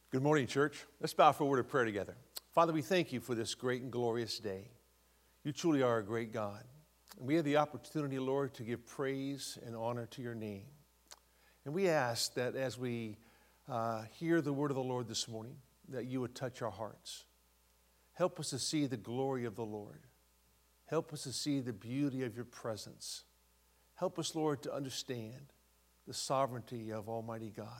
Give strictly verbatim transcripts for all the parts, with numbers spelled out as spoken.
Good morning, church. Let's bow for a word of prayer together. Father, we thank you for this great and glorious day. You truly are a great God. And we have the opportunity, Lord, to give praise and honor to your name. And we ask that as we uh, hear the word of the Lord this morning, that you would touch our hearts. Help us to see the glory of the Lord. Help us to see the beauty of your presence. Help us, Lord, to understand the sovereignty of Almighty God.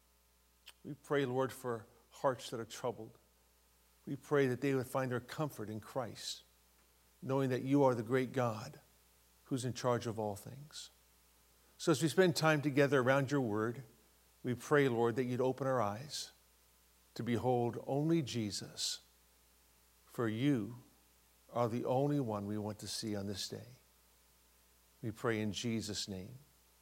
We pray, Lord, for hearts that are troubled. We pray that they would find their comfort in Christ, knowing that you are the great God who's in charge of all things. So as we spend time together around your word, we pray, Lord, that you'd open our eyes to behold only Jesus, for you are the only one we want to see on this day. We pray in Jesus' name.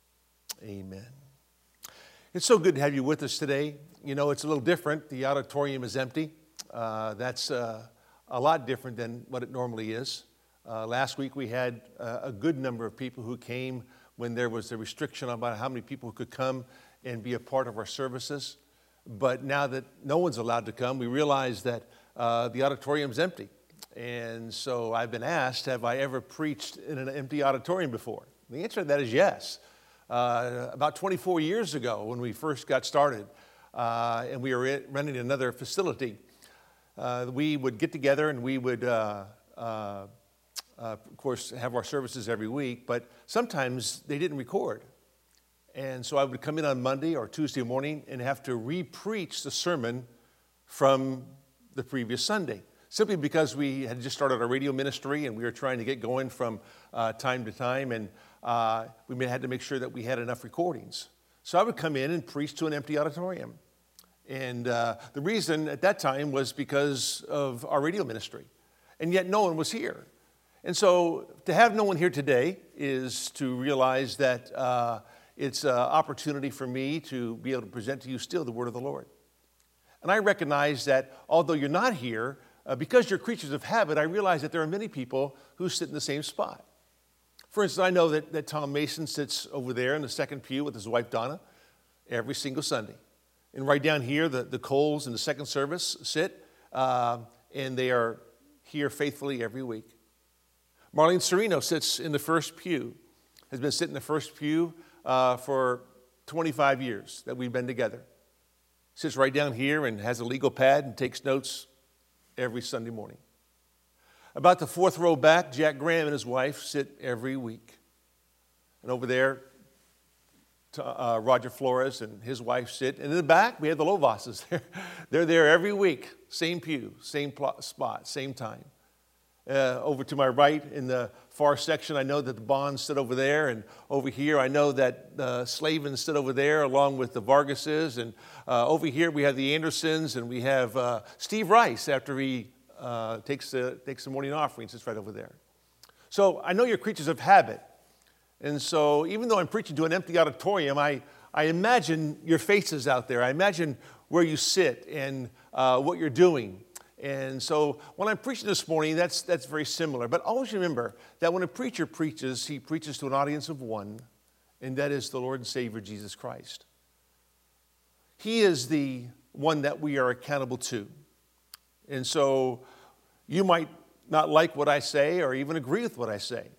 Amen. It's so good to have you with us today. You know, it's a little different. The auditorium is empty. Uh, that's uh, a lot different than what it normally is. Uh, last week we had uh, a good number of people who came when there was a restriction about how many people could come and be a part of our services. But now that no one's allowed to come, we realize that uh, the auditorium's empty. And so I've been asked, have I ever preached in an empty auditorium before? The answer to that is yes. Uh, about twenty-four years ago when we first got started uh, and we were running another facility, uh, we would get together and we would, uh, uh, uh, of course, have our services every week, but sometimes they didn't record. And so I would come in on Monday or Tuesday morning and have to re-preach the sermon from the previous Sunday, simply because we had just started our radio ministry and we were trying to get going from uh, time to time, and uh, we had to make sure that we had enough recordings. So I would come in and preach to an empty auditorium. And uh, the reason at that time was because of our radio ministry, and yet no one was here. And so to have no one here today is to realize that uh, it's an opportunity for me to be able to present to you still the word of the Lord. And I recognize that although you're not here, Uh, because you're creatures of habit, I realize that there are many people who sit in the same spot. For instance, I know that, that Tom Mason sits over there in the second pew with his wife Donna every single Sunday. And right down here, the, the Coles in the second service sit, uh, and they are here faithfully every week. Marlene Sereno sits in the first pew, has been sitting in the first pew uh, for twenty-five years that we've been together. Sits right down here and has a legal pad and takes notes every Sunday morning. About the fourth row back, Jack Graham and his wife sit every week. And over there, uh, Roger Flores and his wife sit. And in the back, we have the Lovasses. They're there every week, same pew, same plot, spot, same time. Uh, over to my right in the far section, I know that the Bonds sit over there. And over here, I know that the Slavens sit over there along with the Vargases. And uh, over here, we have the Andersons, and we have uh, Steve Rice after he uh, takes, the, takes the morning offering, sits right over there. So I know you're creatures of habit. And so even though I'm preaching to an empty auditorium, I, I imagine your faces out there. I imagine where you sit and uh, what you're doing. And so when I'm preaching this morning, that's, that's very similar. But always remember that when a preacher preaches, he preaches to an audience of one, and that is the Lord and Savior, Jesus Christ. He is the one that we are accountable to. And so you might not like what I say or even agree with what I say.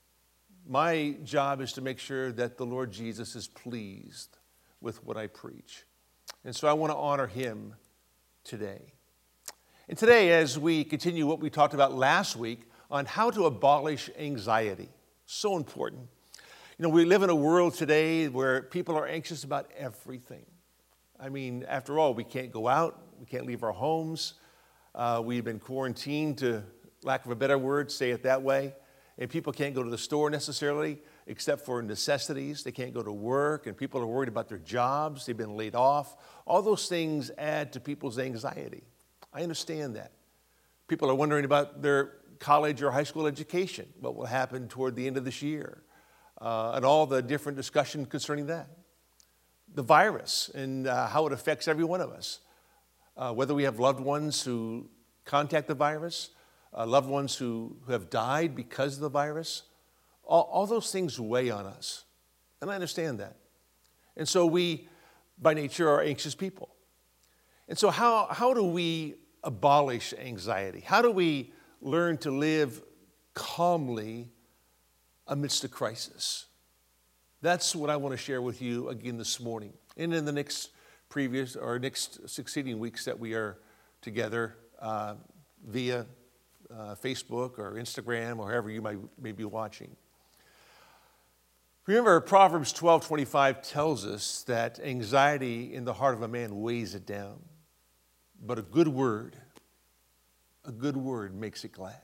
My job is to make sure that the Lord Jesus is pleased with what I preach. And so I want to honor him today. And today, as we continue what we talked about last week on how to abolish anxiety, so important. You know, we live in a world today where people are anxious about everything. I mean, after all, we can't go out, we can't leave our homes. Uh, we've been quarantined, to lack of a better word, say it that way. And people can't go to the store necessarily, except for necessities. They can't go to work, and people are worried about their jobs. They've been laid off. All those things add to people's anxiety. I understand that. People are wondering about their college or high school education, what will happen toward the end of this year, uh, and all the different discussion concerning that. The virus and uh, how it affects every one of us, uh, whether we have loved ones who contact the virus, uh, loved ones who, who have died because of the virus. All, all those things weigh on us, and I understand that. And so we, by nature, are anxious people. And so how, how do we abolish anxiety? How do we learn to live calmly amidst a crisis? That's what I want to share with you again this morning. And in the next previous or next succeeding weeks that we are together uh, via uh, Facebook or Instagram or however you might, may be watching. Remember, Proverbs twelve twenty-five tells us that anxiety in the heart of a man weighs it down. But a good word, a good word makes it glad.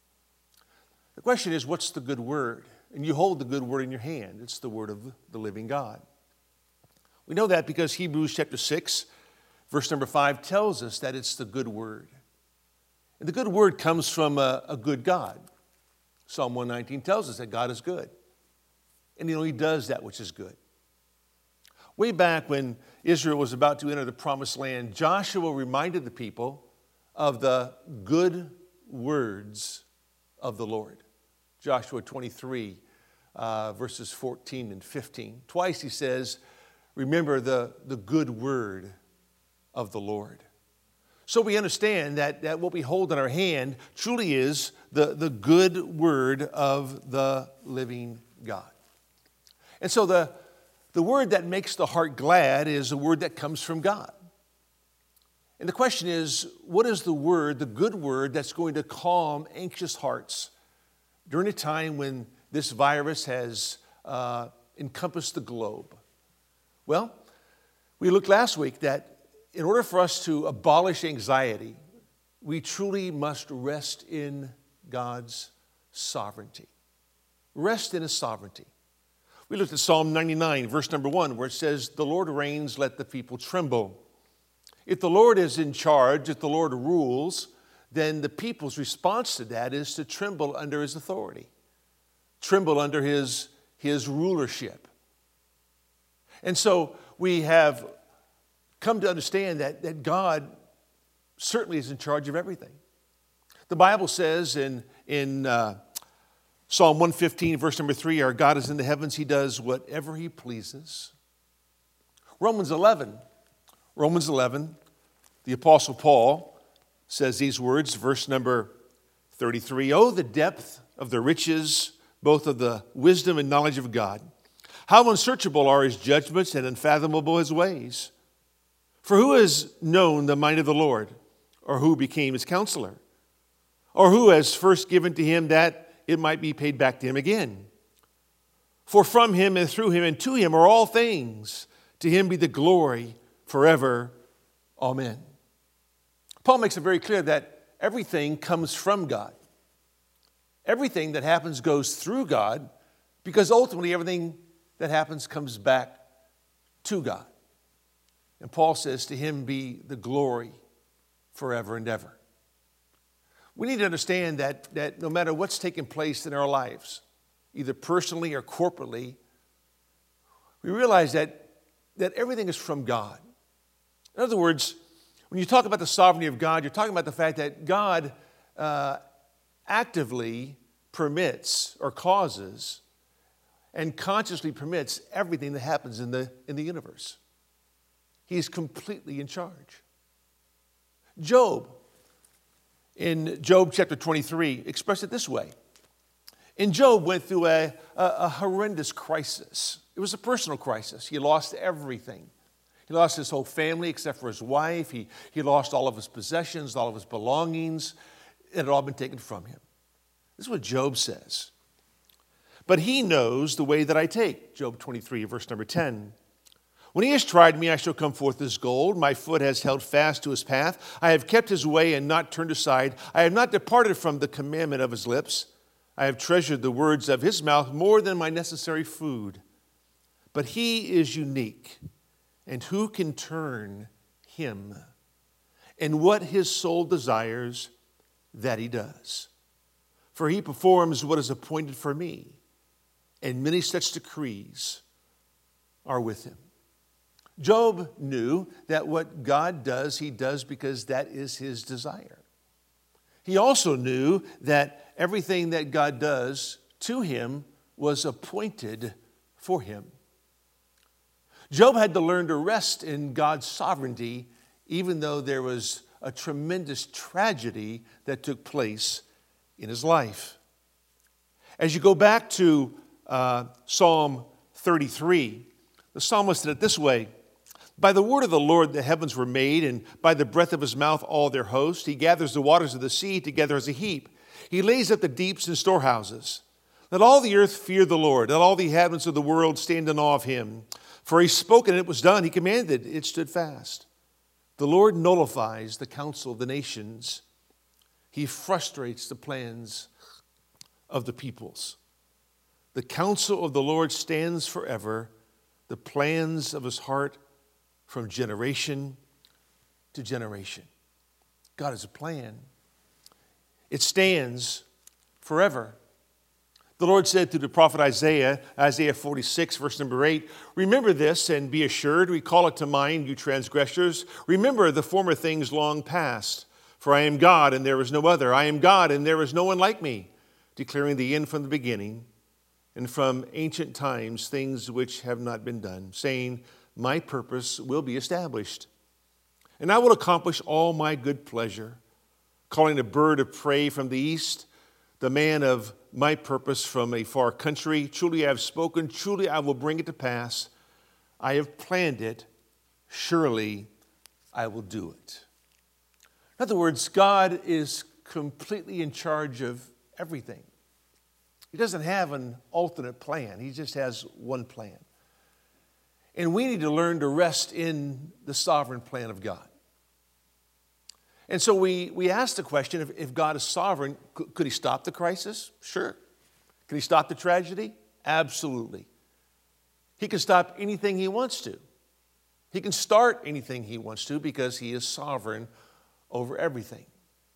The question is, what's the good word? And you hold the good word in your hand. It's the word of the living God. We know that because Hebrews chapter six, verse number five tells us that it's the good word. And the good word comes from a, a good God. Psalm one nineteen tells us that God is good. And he only does that which is good. Way back when Israel was about to enter the promised land, Joshua reminded the people of the good words of the Lord. Joshua twenty-three, uh, verses fourteen and fifteen. Twice he says, remember the, the good word of the Lord. So we understand that, that what we hold in our hand truly is the, the good word of the living God. And so the, the word that makes the heart glad is a word that comes from God. And the question is, what is the word, the good word, that's going to calm anxious hearts during a time when this virus has uh, encompassed the globe? Well, we looked last week that in order for us to abolish anxiety, we truly must rest in God's sovereignty. Rest in His sovereignty. We looked at Psalm ninety-nine, verse number one, where it says, the Lord reigns, let the people tremble. If the Lord is in charge, if the Lord rules, then the people's response to that is to tremble under His authority, tremble under His, his rulership. And so we have come to understand that, that God certainly is in charge of everything. The Bible says in, in uh, Psalm one fifteen, verse number three, our God is in the heavens, He does whatever He pleases. Romans eleven, Romans eleven, the Apostle Paul says these words, verse number thirty-three, oh, the depth of the riches, both of the wisdom and knowledge of God. How unsearchable are His judgments and unfathomable His ways. For who has known the mind of the Lord, or who became His counselor? Or who has first given to Him that it might be paid back to Him again? For from Him and through Him and to Him are all things. To Him be the glory forever. Amen. Paul makes it very clear that everything comes from God. Everything that happens goes through God, because ultimately everything that happens comes back to God. And Paul says, to Him be the glory forever and ever. We need to understand that, that no matter what's taking place in our lives, either personally or corporately, we realize that, that everything is from God. In other words, when you talk about the sovereignty of God, you're talking about the fact that God uh, actively permits or causes and consciously permits everything that happens in the, in the universe. He's completely in charge. Job, in Job chapter twenty-three, expressed it this way. And Job went through a, a, a horrendous crisis. It was a personal crisis. He lost everything. He lost his whole family except for his wife. He, he lost all of his possessions, all of his belongings. It had all been taken from him. This is what Job says. But He knows the way that I take. Job twenty-three, verse number ten. When He has tried me, I shall come forth as gold. My foot has held fast to His path. I have kept His way and not turned aside. I have not departed from the commandment of His lips. I have treasured the words of His mouth more than my necessary food. But He is unique, and who can turn Him? And what His soul desires, that He does. For He performs what is appointed for me, and many such decrees are with Him. Job knew that what God does, He does because that is His desire. He also knew that everything that God does to him was appointed for him. Job had to learn to rest in God's sovereignty even though there was a tremendous tragedy that took place in his life. As you go back to uh, Psalm thirty-three, the psalmist said it this way: "By the word of the Lord the heavens were made, and by the breath of his mouth all their host. He gathers the waters of the sea together as a heap. He lays up the deeps in storehouses. Let all the earth fear the Lord. Let all the inhabitants of the world stand in awe of him. For he spoke and it was done. He commanded, it stood fast. The Lord nullifies the counsel of the nations. He frustrates the plans of the peoples. The counsel of the Lord stands forever, the plans of his heart from generation to generation." God has a plan. It stands forever. The Lord said to the prophet Isaiah, Isaiah forty-six, verse number eight, "Remember this and be assured, recall it to mind, you transgressors. Remember the former things long past. For I am God and there is no other. I am God and there is no one like me, declaring the end from the beginning, and from ancient times things which have not been done, saying, my purpose will be established. And I will accomplish all my good pleasure, calling a bird of prey from the east, the man of my purpose from a far country. Truly I have spoken, truly I will bring it to pass. I have planned it, surely I will do it." In other words, God is completely in charge of everything. He doesn't have an alternate plan. He just has one plan. And we need to learn to rest in the sovereign plan of God. And so we, we ask the question, if, if God is sovereign, could, could he stop the crisis? Sure. Could he stop the tragedy? Absolutely. He can stop anything he wants to. He can start anything he wants to because he is sovereign over everything.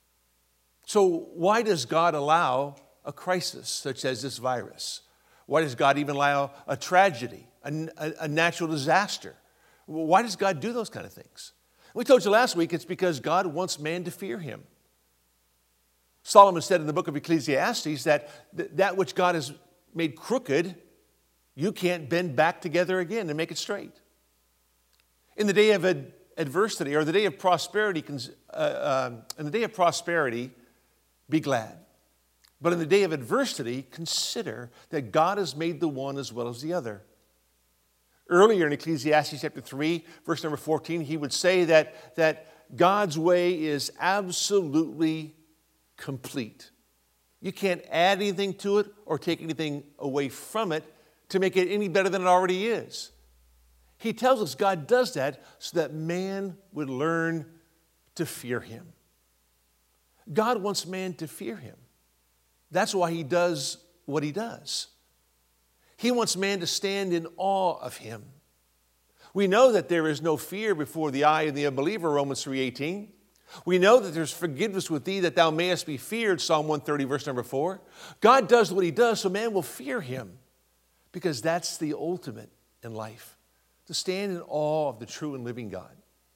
So why does God allow a crisis such as this virus? Why does God even allow a tragedy, a, a, a natural disaster? Why does God do those kind of things? We told you last week it's because God wants man to fear him. Solomon said in the book of Ecclesiastes that th- that which God has made crooked, you can't bend back together again and make it straight. In the day of ad- adversity or the day of prosperity, uh, uh, in the day of prosperity, be glad. But in the day of adversity, consider that God has made the one as well as the other. Earlier in Ecclesiastes chapter three, verse number fourteen, he would say that, that God's way is absolutely complete. You can't add anything to it or take anything away from it to make it any better than it already is. He tells us God does that so that man would learn to fear him. God wants man to fear him. That's why he does what he does. He wants man to stand in awe of him. We know that there is no fear before the eye of the unbeliever, Romans three eighteen. We know that there's forgiveness with thee that thou mayest be feared, Psalm one thirty, verse number four. God does what he does so man will fear him because that's the ultimate in life, to stand in awe of the true and living God.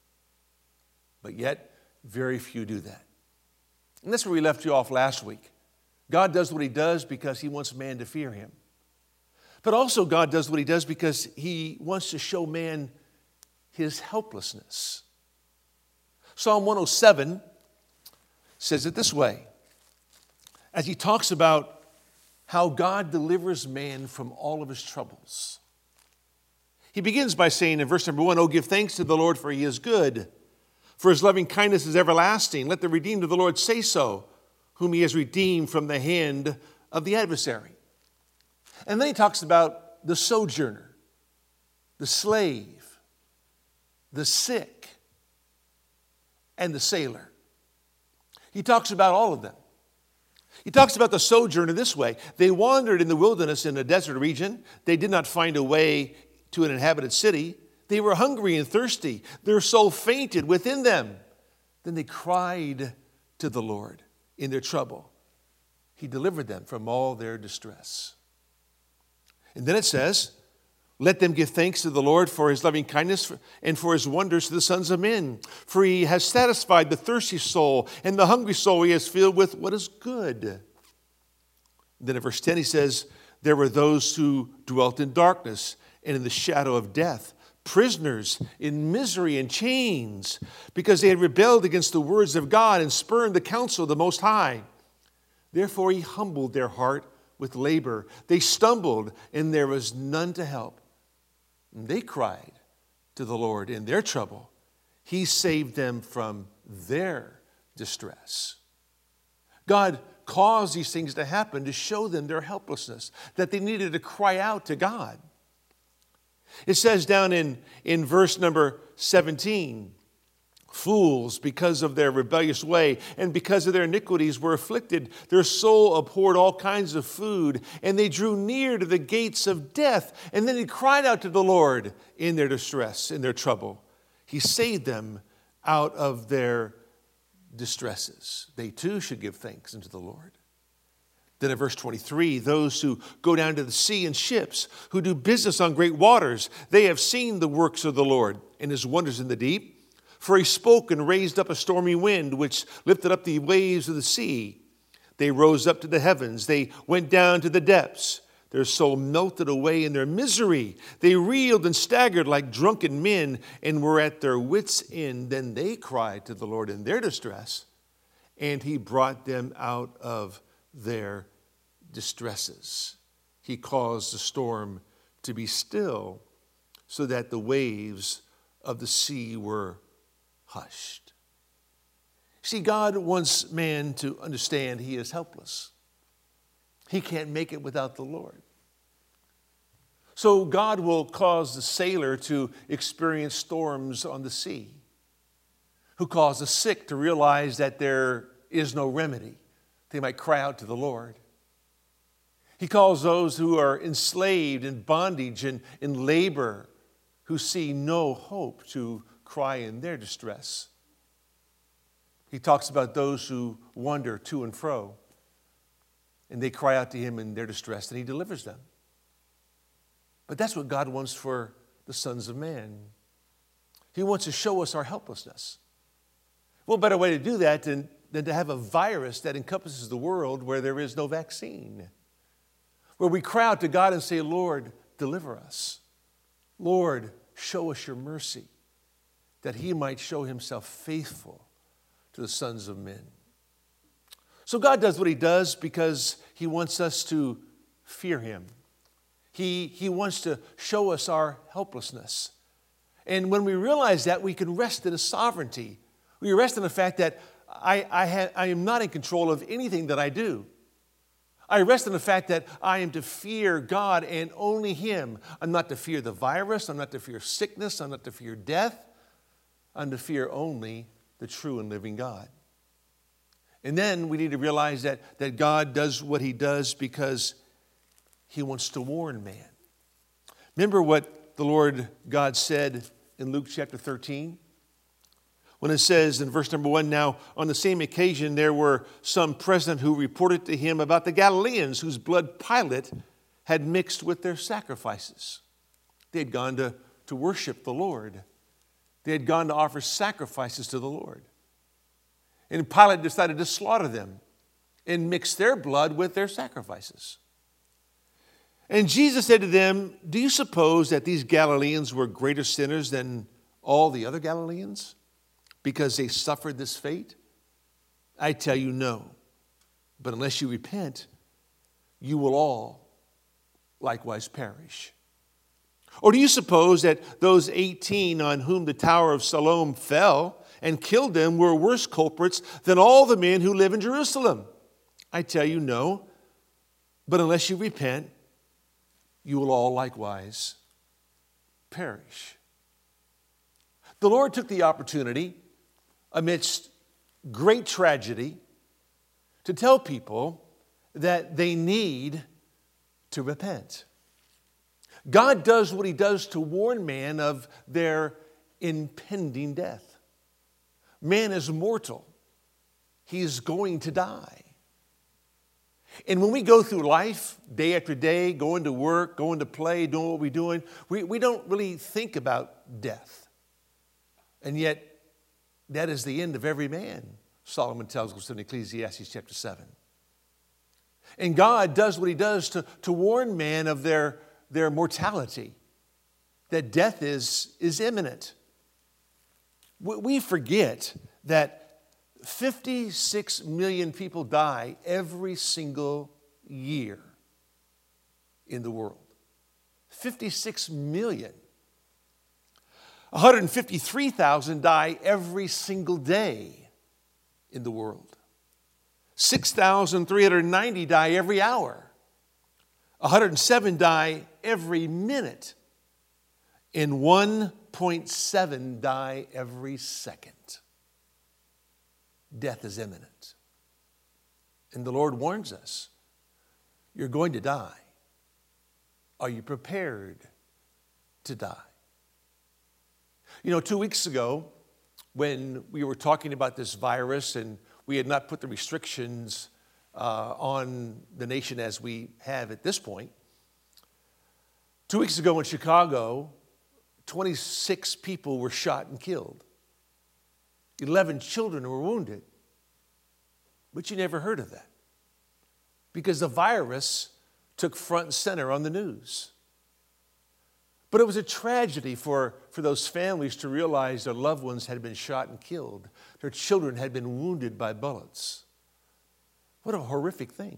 But yet, very few do that. And that's where we left you off last week. God does what he does because he wants man to fear him. But also God does what he does because he wants to show man his helplessness. Psalm one oh seven says it this way, as he talks about how God delivers man from all of his troubles. He begins by saying in verse number one, "Oh, give thanks to the Lord, for he is good, for his loving kindness is everlasting. Let the redeemed of the Lord say so, whom he has redeemed from the hand of the adversary." And then he talks about the sojourner, the slave, the sick, and the sailor. He talks about all of them. He talks about the sojourner this way. They wandered in the wilderness in a desert region. They did not find a way to an inhabited city. They were hungry and thirsty. Their soul fainted within them. Then they cried to the Lord in their trouble. He delivered them from all their distress. And then it says, "Let them give thanks to the Lord for his loving kindness and for his wonders to the sons of men. For he has satisfied the thirsty soul, and the hungry soul he has filled with what is good." Then in verse ten he says, "There were those who dwelt in darkness and in the shadow of death, prisoners in misery and chains, because they had rebelled against the words of God and spurned the counsel of the Most High. Therefore he humbled their heart with labor. They stumbled, and there was none to help. And they cried to the Lord in their trouble. He saved them from their distress. God caused these things to happen to show them their helplessness, that they needed to cry out to God. It says down in, in verse number seventeen, fools, because of their rebellious way and because of their iniquities, were afflicted. Their soul abhorred all kinds of food, and they drew near to the gates of death. And then he cried out to the Lord in their distress, in their trouble. He saved them out of their distresses. They too should give thanks unto the Lord. Then in verse twenty-three, those who go down to the sea in ships, who do business on great waters, they have seen the works of the Lord and his wonders in the deep. For he spoke and raised up a stormy wind, which lifted up the waves of the sea. They rose up to the heavens. They went down to the depths. Their soul melted away in their misery. They reeled and staggered like drunken men and were at their wits' end. Then they cried to the Lord in their distress, and he brought them out of their distresses. He caused the storm to be still, so that the waves of the sea were hushed. See, God wants man to understand he is helpless. He can't make it without the Lord. So God will cause the sailor to experience storms on the sea, who cause the sick to realize that there is no remedy. They might cry out to the Lord. He calls those who are enslaved in bondage and in labor, who see no hope, to cry in their distress. He talks about those who wander to and fro, and they cry out to him in their distress, and he delivers them. But that's what God wants for the sons of man. He wants to show us our helplessness. What better way to do that than, than to have a virus that encompasses the world where there is no vaccine? Where we cry out to God and say, Lord, deliver us. Lord, show us your mercy, that he might show himself faithful to the sons of men. So God does what he does because he wants us to fear him. He, he wants to show us our helplessness. And when we realize that, we can rest in his sovereignty. We rest in the fact that I, I, ha, I am not in control of anything that I do. I rest in the fact that I am to fear God and only him. I'm not to fear the virus. I'm not to fear sickness. I'm not to fear death. I'm to fear only the true and living God. And then we need to realize that, that God does what he does because he wants to warn man. Remember what the Lord God said in Luke chapter thirteen? When it says in verse number one, now on the same occasion there were some present who reported to him about the Galileans whose blood Pilate had mixed with their sacrifices. They had gone to, to worship the Lord. They had gone to offer sacrifices to the Lord. And Pilate decided to slaughter them and mix their blood with their sacrifices. And Jesus said to them, do you suppose that these Galileans were greater sinners than all the other Galileans because they suffered this fate? I tell you no. But unless you repent, you will all likewise perish. Or do you suppose that those eighteen on whom the Tower of Siloam fell and killed them were worse culprits than all the men who live in Jerusalem? I tell you no. But unless you repent, you will all likewise perish. The Lord took the opportunity amidst great tragedy to tell people that they need to repent. God does what he does to warn man of their impending death. Man is mortal. He is going to die. And when we go through life, day after day, going to work, going to play, doing what we're doing, we, we don't really think about death. And yet, that is the end of every man, Solomon tells us in Ecclesiastes chapter seven. And God does what he does to, to warn man of their, their mortality, that death is, is imminent. We we forget that fifty-six million people die every single year in the world. fifty-six million. one hundred fifty-three thousand die every single day in the world. six thousand three hundred ninety die every hour. one hundred seven die every minute. And one point seven die every second. Death is imminent. And the Lord warns us, you're going to die. Are you prepared to die? You know, two weeks ago, when we were talking about this virus and we had not put the restrictions uh, on the nation as we have at this point, two weeks ago in Chicago, twenty-six people were shot and killed. eleven children were wounded. But you never heard of that because the virus took front and center on the news. But it was a tragedy for, for those families to realize their loved ones had been shot and killed. Their children had been wounded by bullets. What a horrific thing.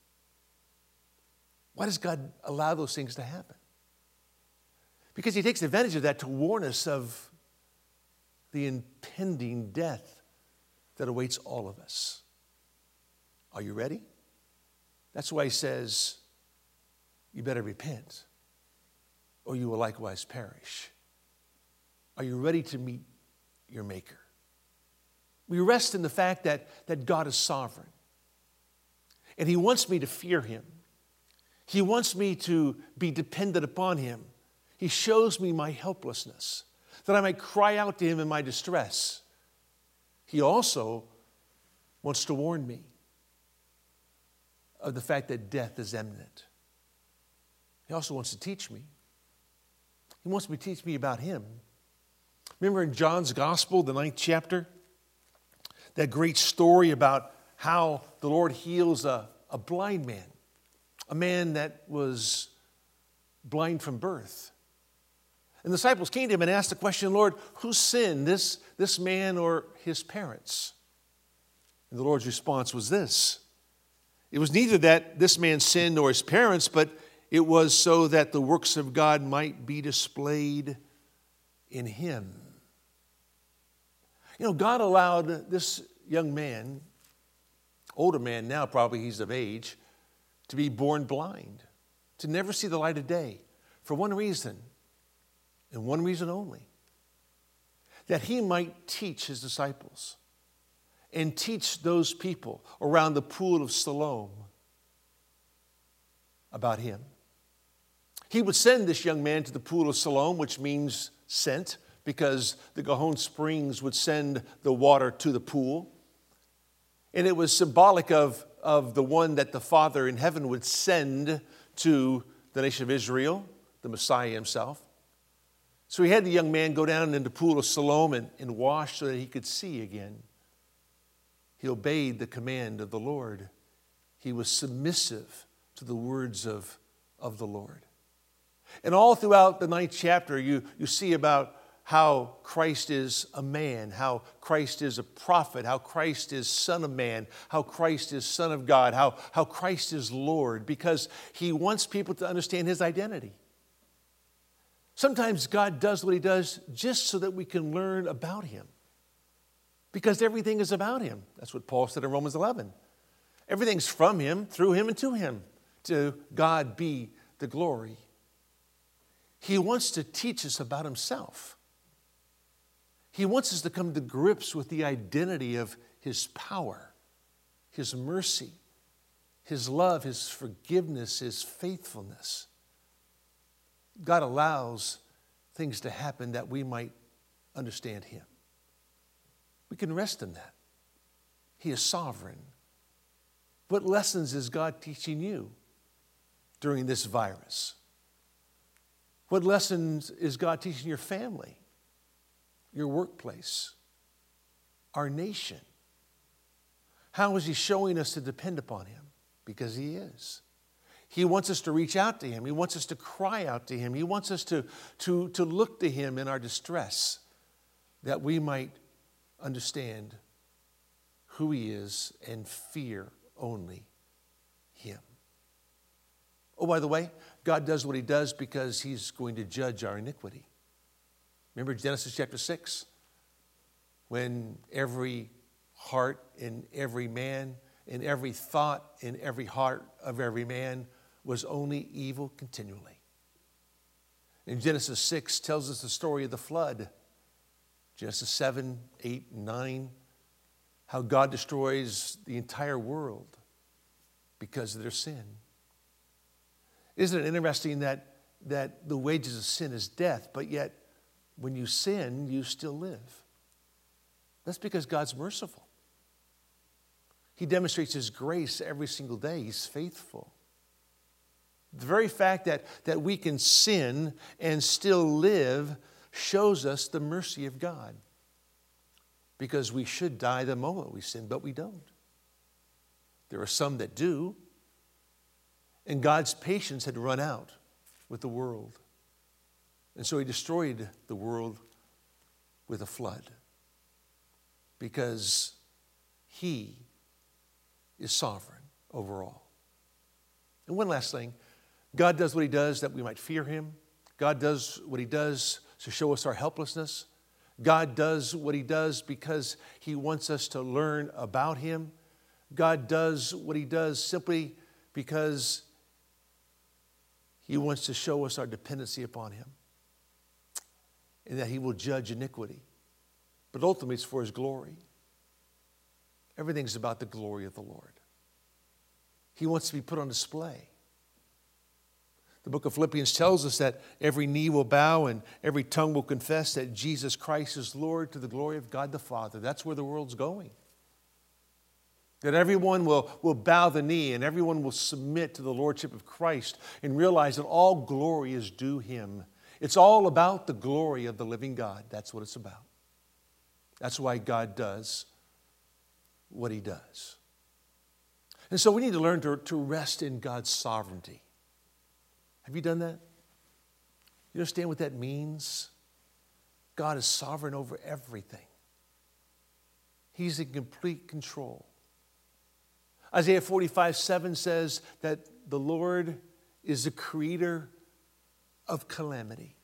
Why does God allow those things to happen? Because he takes advantage of that to warn us of the impending death that awaits all of us. Are you ready? That's why he says, you better repent, or you will likewise perish. Are you ready to meet your Maker? We rest in the fact that, that God is sovereign. And he wants me to fear him. He wants me to be dependent upon him. He shows me my helplessness, that I might cry out to him in my distress. He also wants to warn me of the fact that death is imminent. He also wants to teach me. He wants me to teach me about him. Remember in John's Gospel, the ninth chapter, that great story about how the Lord heals a, a blind man, a man that was blind from birth. And the disciples came to him and asked the question, Lord, who sinned, this, this man or his parents? And the Lord's response was this. It was neither that this man sinned nor his parents, but it was so that the works of God might be displayed in him. You know, God allowed this young man, older man now, probably he's of age, to be born blind, to never see the light of day, for one reason, and one reason only, that he might teach his disciples and teach those people around the pool of Siloam about him. He would send this young man to the pool of Siloam, which means sent, because the Gihon Springs would send the water to the pool. And it was symbolic of, of the one that the Father in heaven would send to the nation of Israel, the Messiah himself. So he had the young man go down in the pool of Siloam and, and wash so that he could see again. He obeyed the command of the Lord. He was submissive to the words of, of the Lord. And all throughout the ninth chapter, you, you see about how Christ is a man, how Christ is a prophet, how Christ is Son of Man, how Christ is Son of God, how, how Christ is Lord, because he wants people to understand his identity. Sometimes God does what he does just so that we can learn about him, because everything is about him. That's what Paul said in Romans eleven. Everything's from him, through him, and to him. To God be the glory. He wants to teach us about himself. He wants us to come to grips with the identity of his power, his mercy, his love, his forgiveness, his faithfulness. God allows things to happen that we might understand him. We can rest in that. He is sovereign. What lessons is God teaching you during this virus? What lessons is God teaching your family, your workplace, our nation? How is he showing us to depend upon him? Because he is. He wants us to reach out to him. He wants us to cry out to him. He wants us to, to, to look to him in our distress, that we might understand who he is and fear only him. Oh, by the way, God does what he does because he's going to judge our iniquity. Remember Genesis chapter six? When every heart in every man, in every thought in every heart of every man was only evil continually. And Genesis six tells us the story of the flood. Genesis seven, eight, and nine, how God destroys the entire world because of their sin. Isn't it interesting that, that the wages of sin is death, but yet when you sin, you still live? That's because God's merciful. He demonstrates his grace every single day. He's faithful. The very fact that, that we can sin and still live shows us the mercy of God. Because we should die the moment we sin, but we don't. There are some that do. And God's patience had run out with the world. And so he destroyed the world with a flood. Because he is sovereign over all. And one last thing. God does what he does that we might fear him. God does what he does to show us our helplessness. God does what he does because he wants us to learn about him. God does what he does simply because he wants to show us our dependency upon him. And that he will judge iniquity. But ultimately it's for his glory. Everything's about the glory of the Lord. He wants to be put on display. The book of Philippians tells us that every knee will bow and every tongue will confess that Jesus Christ is Lord to the glory of God the Father. That's where the world's going. That everyone will, will bow the knee and everyone will submit to the lordship of Christ and realize that all glory is due him. It's all about the glory of the living God. That's what it's about. That's why God does what he does. And so we need to learn to, to rest in God's sovereignty. Have you done that? You understand what that means? God is sovereign over everything. He's in complete control. Isaiah forty-five seven says that the Lord is the creator of calamity.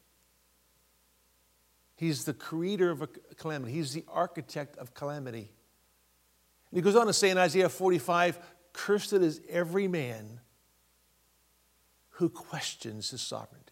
He's the creator of a calamity. He's the architect of calamity. And he goes on to say in Isaiah forty-five, cursed is every man who questions his sovereignty.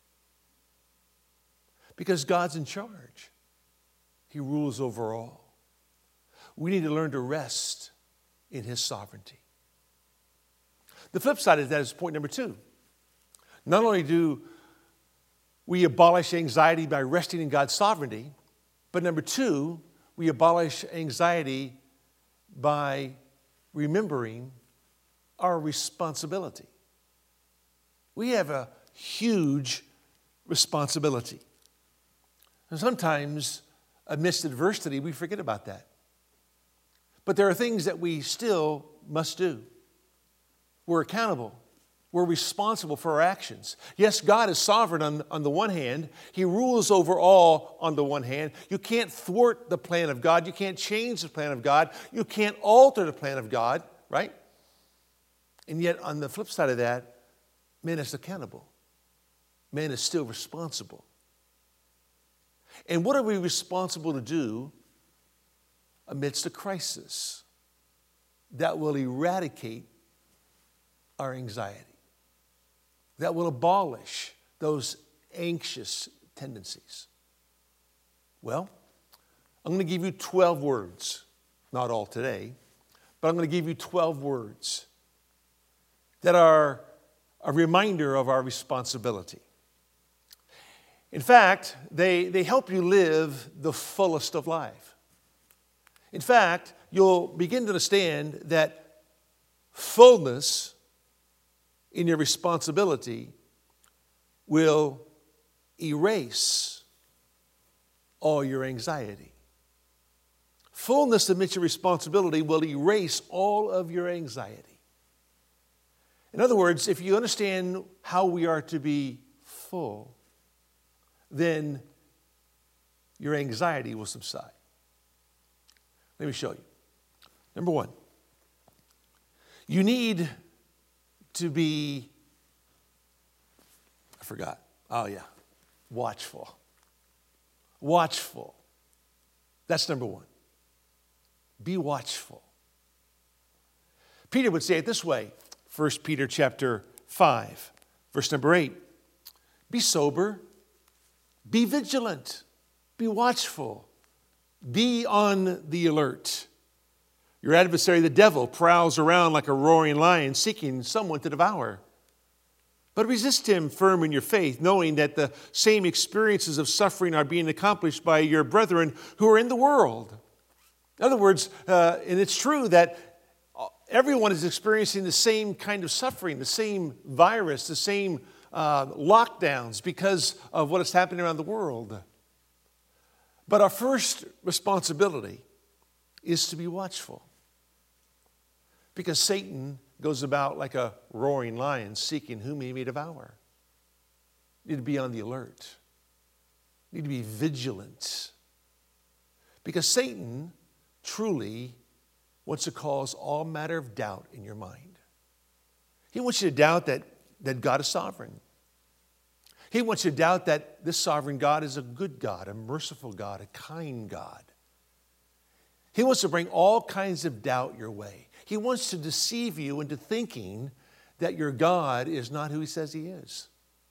Because God's in charge. He rules over all. We need to learn to rest in his sovereignty. The flip side of that is point number two. Not only do we abolish anxiety by resting in God's sovereignty, but number two, we abolish anxiety by remembering our responsibility. We have a huge responsibility. And sometimes, amidst adversity, we forget about that. But there are things that we still must do. We're accountable. We're responsible for our actions. Yes, God is sovereign on, on the one hand. He rules over all on the one hand. You can't thwart the plan of God. You can't change the plan of God. You can't alter the plan of God, right? And yet, on the flip side of that, man is accountable. Man is still responsible. And what are we responsible to do amidst a crisis that will eradicate our anxiety, that will abolish those anxious tendencies? Well, I'm going to give you twelve words, not all today, but I'm going to give you twelve words that are a reminder of our responsibility. In fact, they, they help you live the fullest of life. In fact, you'll begin to understand that fullness in your responsibility will erase all your anxiety. Fullness amidst your responsibility will erase all of your anxiety. In other words, if you understand how we are to be full, then your anxiety will subside. Let me show you. Number one, you need to be, I forgot, oh yeah, watchful. Watchful. That's number one. Be watchful. Peter would say it this way, First Peter chapter five, verse number eight. Be sober, be vigilant, be watchful, be on the alert. Your adversary, the devil, prowls around like a roaring lion seeking someone to devour. But resist him firm in your faith, knowing that the same experiences of suffering are being accomplished by your brethren who are in the world. In other words, uh, and it's true that everyone is experiencing the same kind of suffering, the same virus, the same uh, lockdowns because of what is happening around the world. But our first responsibility is to be watchful. Because Satan goes about like a roaring lion seeking whom he may devour. You need to be on the alert. You need to be vigilant. Because Satan truly wants to cause all matter of doubt in your mind. He wants you to doubt that, that God is sovereign. He wants you to doubt that this sovereign God is a good God, a merciful God, a kind God. He wants to bring all kinds of doubt your way. He wants to deceive you into thinking that your God is not who he says he is.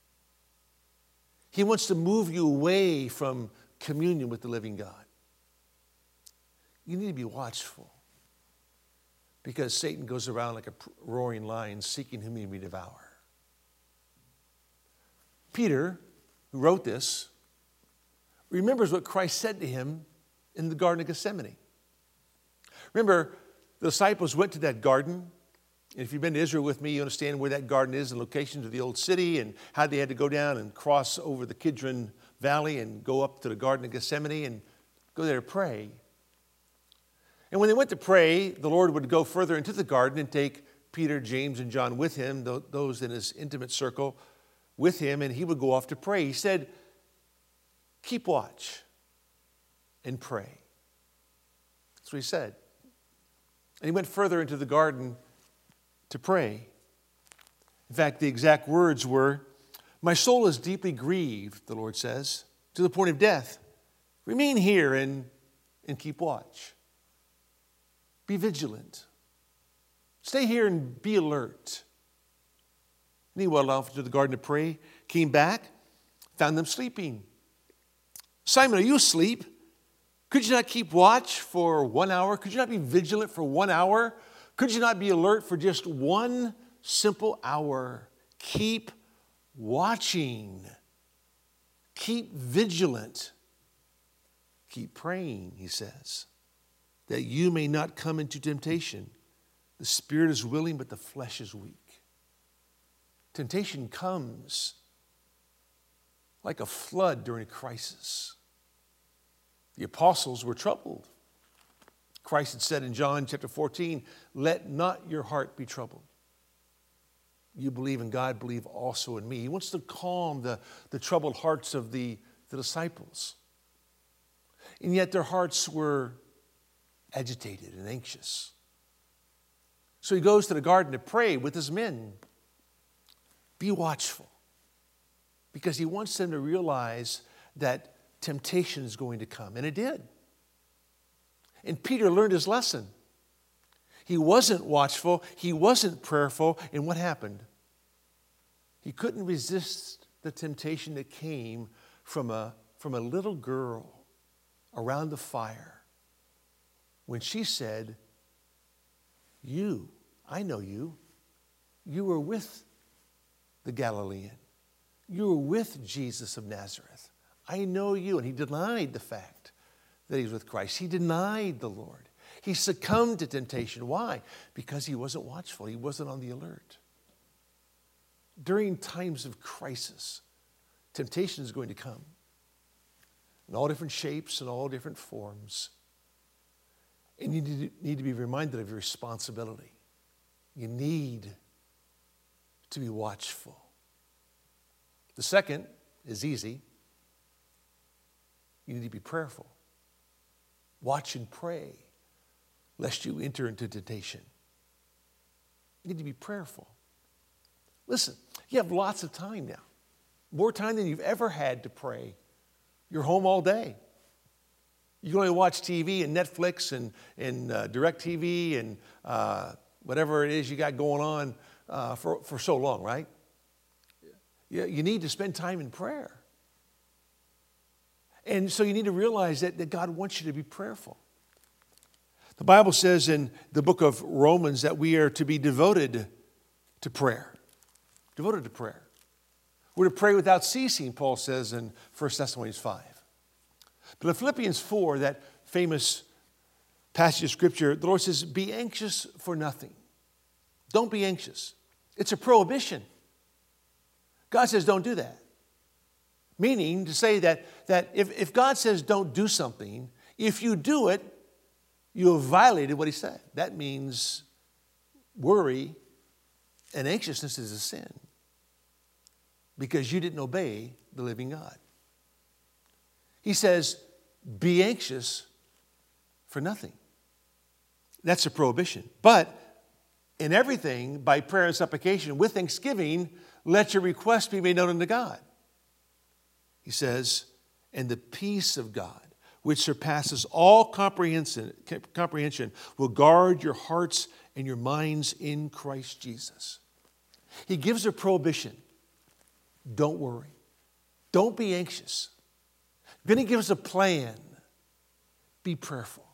He wants to move you away from communion with the living God. You need to be watchful because Satan goes around like a roaring lion seeking whom he may devour. Peter, who wrote this, remembers what Christ said to him in the Garden of Gethsemane. Remember, the disciples went to that garden. And if you've been to Israel with me, you understand where that garden is, the locations of the old city, and how they had to go down and cross over the Kidron Valley and go up to the Garden of Gethsemane and go there to pray. And when they went to pray, the Lord would go further into the garden and take Peter, James, and John with him, those in his intimate circle with him, and he would go off to pray. He said, keep watch and pray. That's what he said. And he went further into the garden to pray. In fact, the exact words were, my soul is deeply grieved, the Lord says, to the point of death. Remain here and, and keep watch. Be vigilant. Stay here and be alert. And he went off to the garden to pray, came back, found them sleeping. Simon, are you asleep? Could you not keep watch for one hour? Could you not be vigilant for one hour? Could you not be alert for just one simple hour? Keep watching. Keep vigilant. Keep praying, he says, that you may not come into temptation. The spirit is willing, but the flesh is weak. Temptation comes like a flood during a crisis. The apostles were troubled. Christ had said in John chapter fourteen, let not your heart be troubled. You believe in God, believe also in me. He wants to calm the, the troubled hearts of the, the disciples. And yet their hearts were agitated and anxious. So he goes to the garden to pray with his men. Be watchful, because he wants them to realize that temptation is going to come. And it did. And Peter learned his lesson. He wasn't watchful. He wasn't prayerful. And what happened? He couldn't resist the temptation that came from a, from a little girl around the fire when she said, you, I know you. You were with the Galilean. You were with Jesus of Nazareth. I know you. And he denied the fact that he was with Christ. He denied the Lord. He succumbed to temptation. Why? Because he wasn't watchful. He wasn't on the alert. During times of crisis, temptation is going to come in all different shapes and all different forms. And you need to be reminded of your responsibility. You need to be watchful. The second is easy. You need to be prayerful. Watch and pray, lest you enter into temptation. You need to be prayerful. Listen, you have lots of time now. More time than you've ever had to pray. You're home all day. You can only watch T V and Netflix and, and uh, DirecTV and uh, whatever it is you got going on uh, for, for so long, right? You, you need to spend time in prayer. And so you need to realize that, that God wants you to be prayerful. The Bible says in the book of Romans that we are to be devoted to prayer. Devoted to prayer. We're to pray without ceasing, Paul says in First Thessalonians five. But in Philippians four, that famous passage of Scripture, the Lord says, be anxious for nothing. Don't be anxious. It's a prohibition. God says don't do that. Meaning to say that, that if, if God says don't do something, if you do it, you have violated what he said. That means worry and anxiousness is a sin because you didn't obey the living God. He says, be anxious for nothing. That's a prohibition. But in everything, by prayer and supplication, with thanksgiving, let your requests be made known unto God. He says, and the peace of God, which surpasses all comprehension, comprehension, will guard your hearts and your minds in Christ Jesus. He gives a prohibition. Don't worry. Don't be anxious. Then he gives a plan. Be prayerful.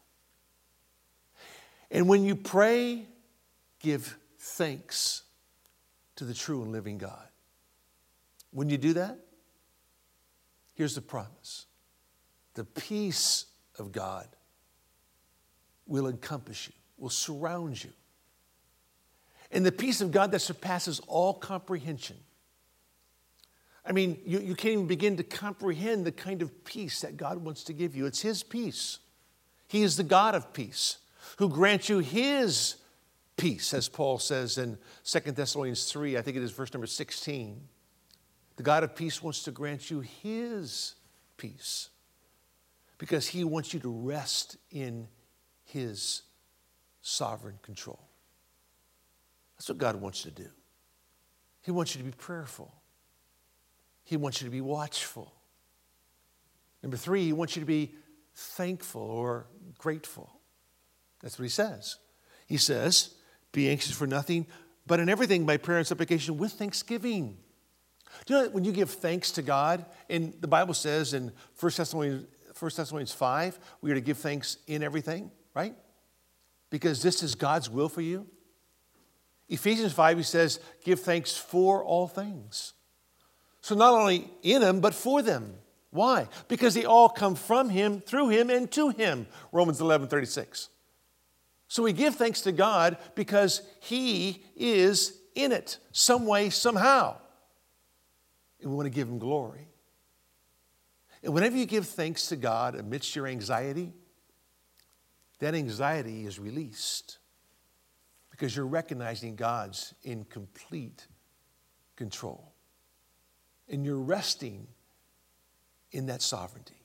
And when you pray, give thanks to the true and living God. When you do that, here's the promise. The peace of God will encompass you, will surround you. And the peace of God that surpasses all comprehension. I mean, you, you can't even begin to comprehend the kind of peace that God wants to give you. It's his peace. He is the God of peace who grants you his peace, as Paul says in Second Thessalonians three, I think it is verse number sixteen. The God of peace wants to grant you his peace because he wants you to rest in his sovereign control. That's what God wants to do. He wants you to be prayerful. He wants you to be watchful. Number three, he wants you to be thankful or grateful. That's what he says. He says, be anxious for nothing, but in everything by prayer and supplication with thanksgiving. Do you know that when you give thanks to God, and the Bible says in First Thessalonians, First Thessalonians five, we are to give thanks in everything, right? Because this is God's will for you. Ephesians five, he says, give thanks for all things. So not only in them, but for them. Why? Because they all come from him, through him, and to him. Romans eleven thirty-six. So we give thanks to God because he is in it, some way, somehow. And we want to give him glory. And whenever you give thanks to God amidst your anxiety, that anxiety is released because you're recognizing God's in complete control. And you're resting in that sovereignty.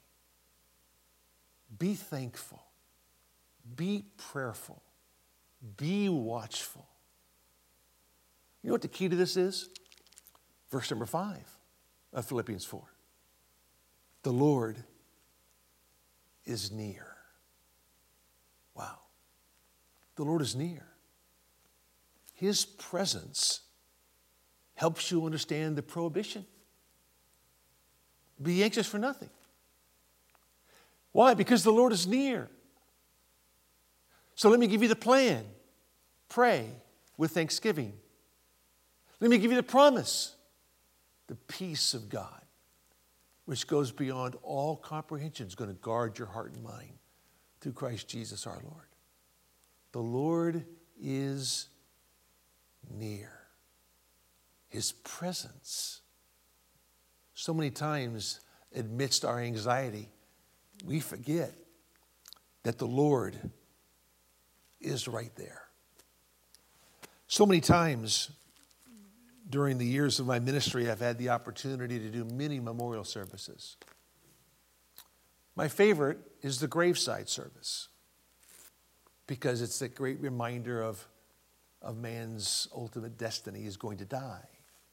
Be thankful. Be prayerful. Be watchful. You know what the key to this is? Verse number five of Philippians four. The Lord is near. Wow. The Lord is near. His presence helps you understand the prohibition. Be anxious for nothing. Why? Because the Lord is near. So let me give you the plan. Pray with thanksgiving. Let me give you the promise. The peace of God, which goes beyond all comprehension, is going to guard your heart and mind through Christ Jesus our Lord. The Lord is near. His presence. So many times, amidst our anxiety, we forget that the Lord is right there. So many times, During the years of my ministry, I've had the opportunity to do many memorial services. My favorite is the graveside service because it's a great reminder of, of man's ultimate destiny is going to die.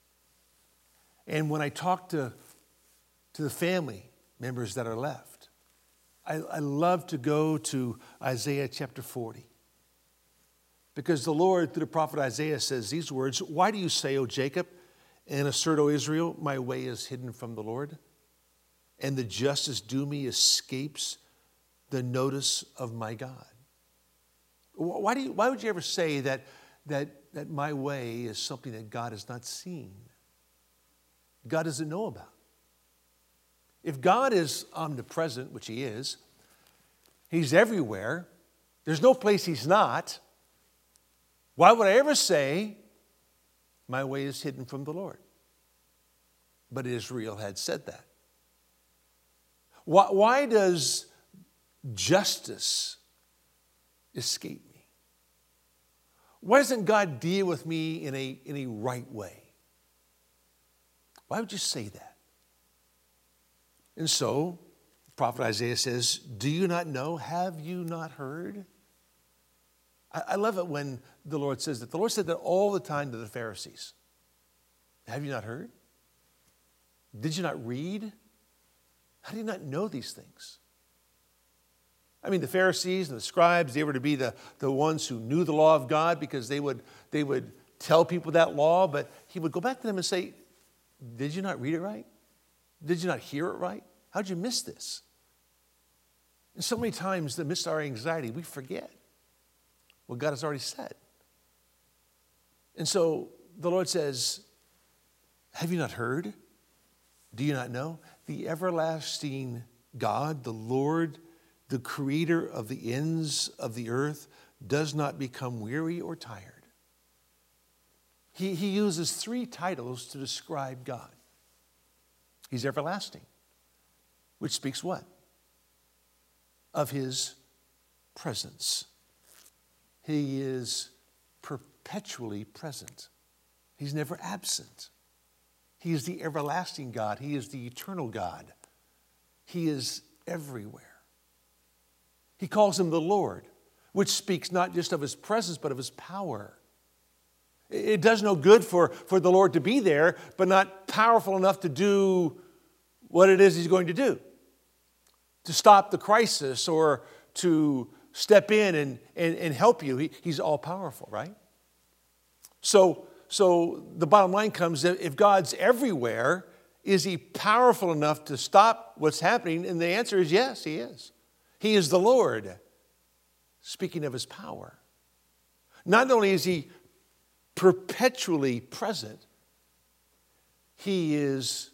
And when I talk to, to the family members that are left, I, I love to go to Isaiah chapter forty. Because the Lord, through the prophet Isaiah, says these words, "Why do you say, O Jacob, and assert, O Israel, my way is hidden from the Lord, and the justice due me escapes the notice of my God?" Why, do you, why would you ever say that, that, that my way is something that God has not seen? God doesn't know about. If God is omnipresent, which he is, he's everywhere, there's no place he's not, why would I ever say, my way is hidden from the Lord? But Israel had said that. Why, why does justice escape me? Why doesn't God deal with me in a, in a right way? Why would you say that? And so, the prophet Isaiah says, "Do you not know? Have you not heard?" I love it when the Lord says that. The Lord said that all the time to the Pharisees. Have you not heard? Did you not read? How do you not know these things? I mean, the Pharisees and the scribes, they were to be the, the ones who knew the law of God because they would, they would tell people that law, but he would go back to them and say, did you not read it right? Did you not hear it right? How'd you miss this? And so many times, amidst our anxiety, we forget what God has already said. And so the Lord says, have you not heard? Do you not know? The everlasting God, the Lord, the creator of the ends of the earth, does not become weary or tired. He, he uses three titles to describe God. He's everlasting, which speaks what? Of his presence. He is perpetually present. He's never absent. He is the everlasting God. He is the eternal God. He is everywhere. He calls him the Lord, which speaks not just of his presence, but of his power. It does no good for, for the Lord to be there, but not powerful enough to do what it is he's going to do. To stop the crisis or to step in and, and, and help you. He, he's all powerful, right? So, so the bottom line comes that if God's everywhere, is he powerful enough to stop what's happening? And the answer is yes, he is. He is the Lord, speaking of his power. Not only is he perpetually present, he is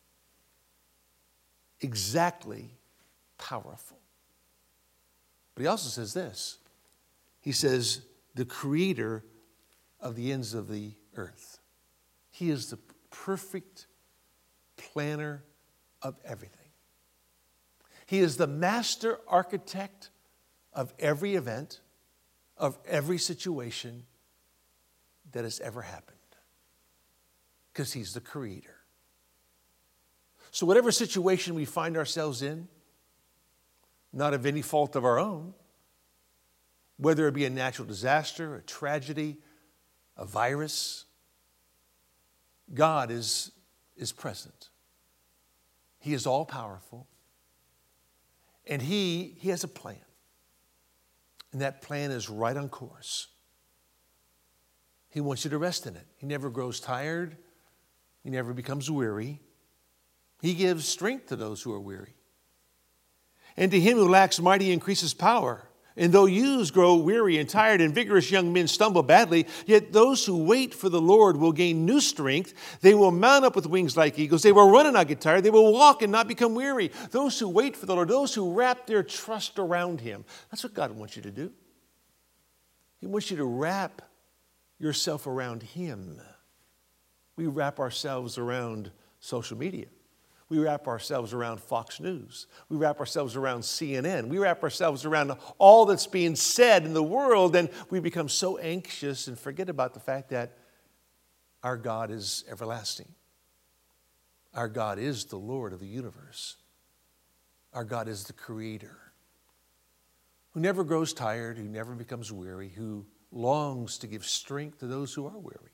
exactly powerful. But he also says this. He says, the creator of the ends of the earth. He is the perfect planner of everything. He is the master architect of every event, of every situation that has ever happened. Because he's the creator. So whatever situation we find ourselves in, not of any fault of our own, whether it be a natural disaster, a tragedy, a virus, God is, is present. He is all-powerful. And he, he has a plan. And that plan is right on course. He wants you to rest in it. He never grows tired. He never becomes weary. He gives strength to those who are weary. And to him who lacks might he increases power. And though youths grow weary and tired and vigorous young men stumble badly, yet those who wait for the Lord will gain new strength. They will mount up with wings like eagles. They will run and not get tired. They will walk and not become weary. Those who wait for the Lord, those who wrap their trust around him. That's what God wants you to do. He wants you to wrap yourself around him. We wrap ourselves around social media. We wrap ourselves around Fox News. We wrap ourselves around C N N. We wrap ourselves around all that's being said in the world, and we become so anxious and forget about the fact that Our God is everlasting. Our God is the Lord of the universe. Our God is the Creator, who never grows tired, who never becomes weary, who longs to give strength to those who are weary.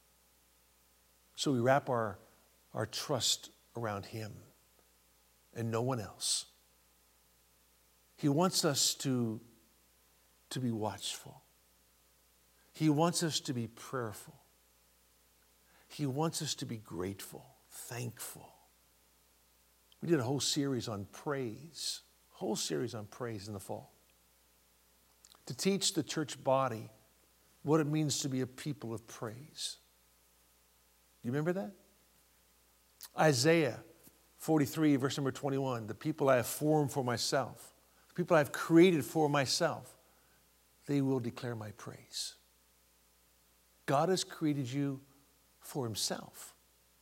So we wrap our, our trust around Him and no one else. He wants us to, to be watchful. He wants us to be prayerful. He wants us to be grateful, thankful. We did a whole series on praise, whole series on praise in the fall, to teach the church body what it means to be a people of praise. Do you remember that? Isaiah forty-three, verse number twenty-one, the people I have formed for myself, the people I have created for myself, they will declare my praise. God has created you for Himself.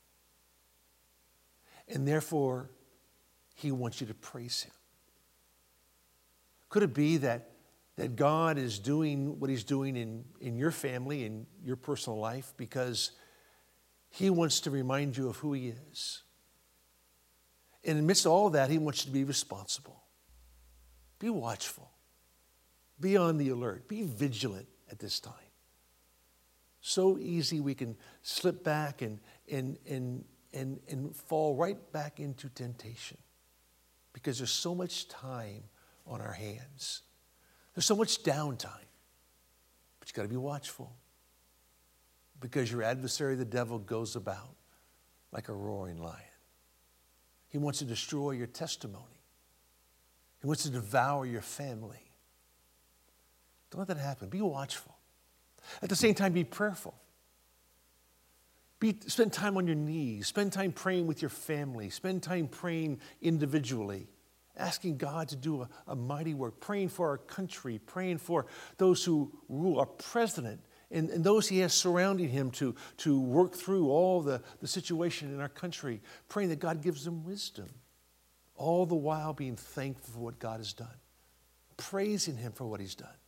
And therefore, He wants you to praise Him. Could it be that, that God is doing what He's doing in, in your family, in your personal life, because He wants to remind you of who He is? And amidst all of that, He wants you to be responsible. Be watchful. Be on the alert. Be vigilant at this time. So easy we can slip back and, and, and, and, and fall right back into temptation because there's so much time on our hands. There's so much downtime. But you got to be watchful because your adversary, the devil, goes about like a roaring lion. He wants to destroy your testimony. He wants to devour your family. Don't let that happen. Be watchful. At the same time, be prayerful. Be, spend time on your knees. Spend time praying with your family. Spend time praying individually, asking God to do a, a mighty work, praying for our country, praying for those who rule, our president, and, and those He has surrounding him to, to work through all the, the situation in our country, praying that God gives them wisdom, all the while being thankful for what God has done, praising Him for what He's done.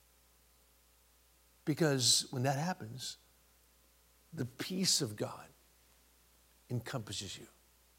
Because when that happens, the peace of God encompasses you.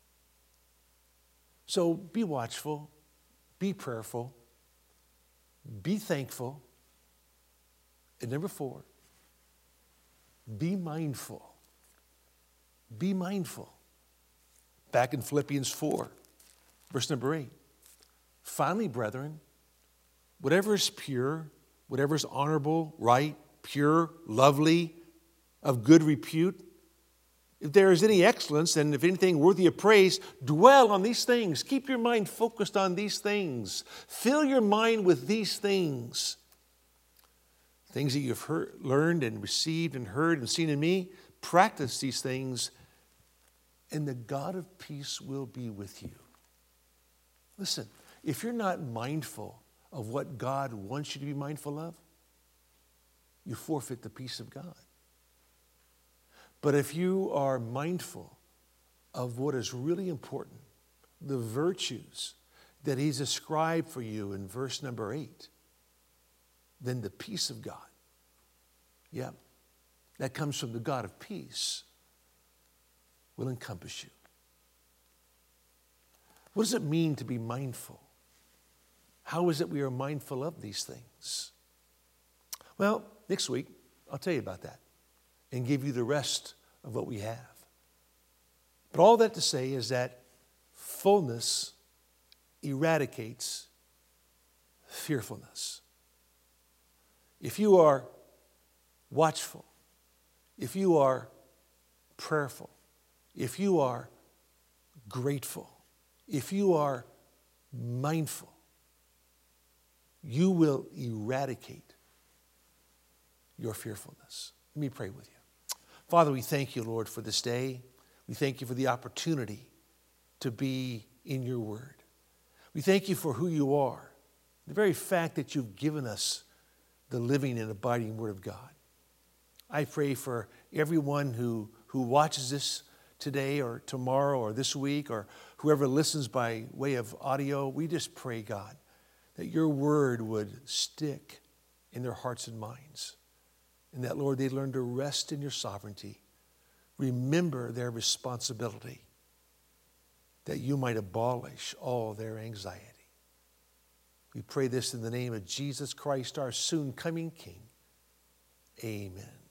So be watchful, be prayerful, be thankful, and number four, be mindful. Be mindful. Back in Philippians four, verse number eight. Finally, brethren, whatever is pure, whatever is honorable, right, pure, lovely, of good repute, if there is any excellence and if anything worthy of praise, dwell on these things. Keep your mind focused on these things. Fill your mind with these things. Things that you've heard, learned and received and heard and seen in me, practice these things, and the God of peace will be with you. Listen, if you're not mindful of what God wants you to be mindful of, you forfeit the peace of God. But if you are mindful of what is really important, the virtues that He's ascribed for you in verse number eight, then the peace of God, yeah, that comes from the God of peace, will encompass you. What does it mean to be mindful? How is it we are mindful of these things? Well, next week, I'll tell you about that and give you the rest of what we have. But all that to say is that fullness eradicates fearfulness. If you are watchful, if you are prayerful, if you are grateful, if you are mindful, you will eradicate your fearfulness. Let me pray with you. Father, we thank you, Lord, for this day. We thank you for the opportunity to be in your word. We thank you for who you are, the very fact that you've given us the living and abiding word of God. I pray for everyone who, who watches this today or tomorrow or this week or whoever listens by way of audio. We just pray, God, that your word would stick in their hearts and minds. And that, Lord, they'd learn to rest in your sovereignty, remember their responsibility, that you might abolish all their anxiety. We pray this in the name of Jesus Christ, our soon coming King. Amen.